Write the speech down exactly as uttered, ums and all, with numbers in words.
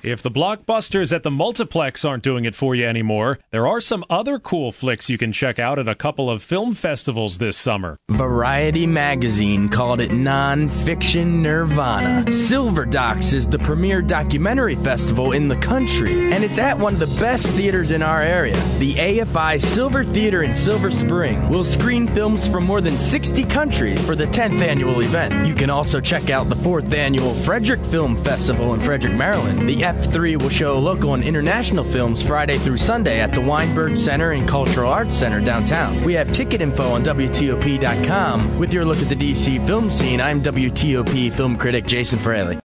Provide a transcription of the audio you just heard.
If the blockbusters at the multiplex aren't doing it for you anymore, there are some other cool flicks you can check out at a couple of film festivals this summer. Variety magazine called it non-fiction nirvana. Silver Docs is the premier documentary festival in the country, and it's at one of the best theaters in our area. The A F I Silver Theater in Silver Spring will screen films from more than sixty countries for the tenth annual event. You can also check out the fourth annual Frederick Film Festival in Frederick, Maryland. The F three will show local and international films Friday through Sunday at the Weinberg Center and Cultural Arts Center downtown. We have ticket info on W T O P dot com. With your look at the D C film scene, I'm W T O P film critic Jason Fraley.